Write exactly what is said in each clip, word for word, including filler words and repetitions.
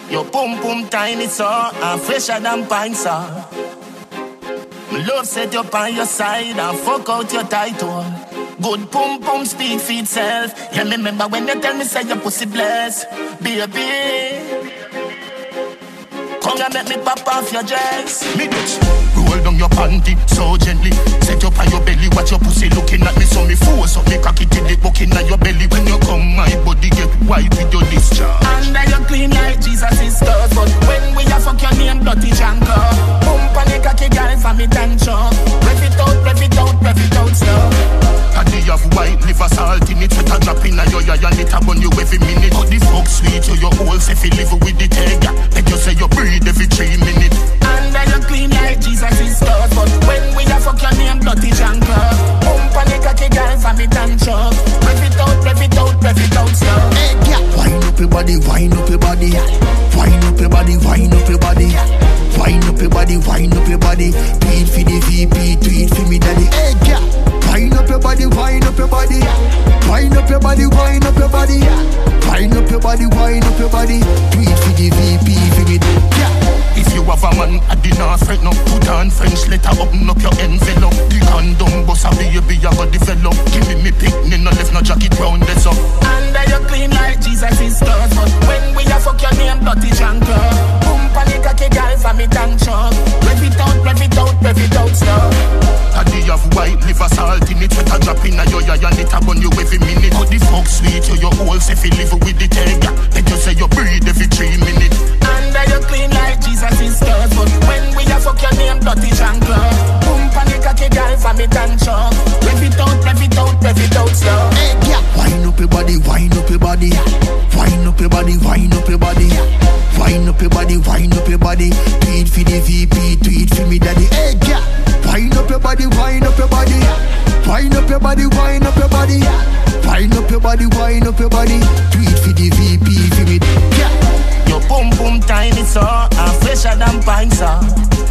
Your pum pum tiny so, and fresher than pine saw. My love set you on your side and fuck out your title. Good pum pum speak for itself. Yeah, me remember when you tell me say your pussy blessed, baby. Come and make me pop off your dress. Me bitch, roll down your panty so gently. Set up on your belly, watch your pussy looking at me. So me force up me cocky till it bucking at your belly. When you come, my body get white with your discharge. Under your clean like Jesus is stuff. But when we a fuck your name, bloody janko. Pump on the cocky girl for me dance up. Rev it out, rev it out, rev it out slow. And they have white liver salt in it. Set a drop in a yo ya and it a burn you every minute. How the fuck sweet you your whole self you live with the egg. Make you say you breathe every three minutes. Under you clean like Jesus is stuff. But when we a fuck your name, bloody janko. Pump on the cocky girl for me dance up. Rev it out, rev it out, rev it out slow. Hey, yeah. Wind up your body, wind up your body. Wind up your body, wind up your body. Wind up your body, wind up your body. Tweet for the V P, tweet for me daddy. Hey, yeah. Wind up your body, wind up your body. Wind up your body, wind up your body. Wind up your body, wind up your body. Tweet for the V P for me. Yeah. If you have a man, I did not friend no. Put on French letter, open up your envelope. The condom bust a baby, you got develop. Give me me picnic, no left no jacket round this up. Under you clean like Jesus is stuff. But when we a fuck your name, bloody janko. Pump on the cocky girl for me dance up. Rev it out, rev it out, rev it out slow. And they have white liver salt in it. Set a drop in a yo ya and it a burn you every minute. How the fuck sweet you your whole self you live with the egg. Make you say you breathe every three minutes. Under you clean like Jesus is stuff. But when we a fuck your name, bloody janko. Pump on the cocky girl for me dance up. Rev it out, rev it out, rev it out slow. Hey, yeah. Wind up your body, wind up your body. Wind up your body, wind up your body. Wind up your body, wind up your body. Tweet for the V P, tweet for me daddy. Hey, yeah. Wind up your body, wind up your body. Wind up your body, wind up your body. Wind up your body, wind up your body. Tweet for the V P for me. Yeah. Your pum pum tiny so, and fresher than pine saw.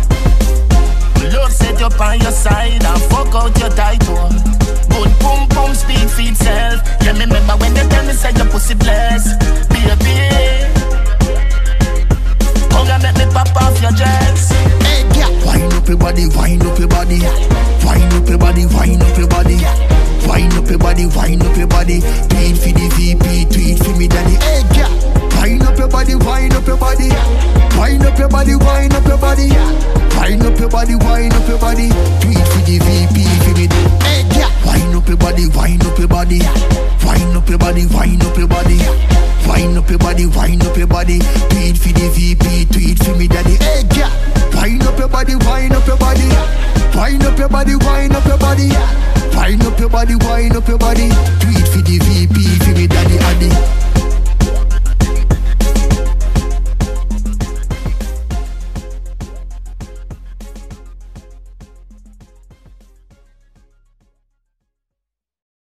Love set you on your side and fuck out your title. Good pum pum speak for itself. Yeah, me remember when they tell me say your pussy blessed, baby. Come and make me pop off your dress. Hey, yeah. Wind up your body, wind up your body. Wind up your body, wind up your body. Wind up your body, wind up your body. Tweet for the V P, tweet for me daddy. Hey, yeah. Wind up your body, wind up your body. Wind up your body, wind up your body. Wind up your body, wind up your body. Tweet for the V P for me. Hey, yeah. Wind up your body, wind up your body. Wind up your body, wind up your body. Wind up your body, wind up your body. Tweet for the V P, tweet for me daddy. Hey, yeah. Wind up your body, wind up your body. Wind up your body, wind up your body. Wind up your body, wind up your body.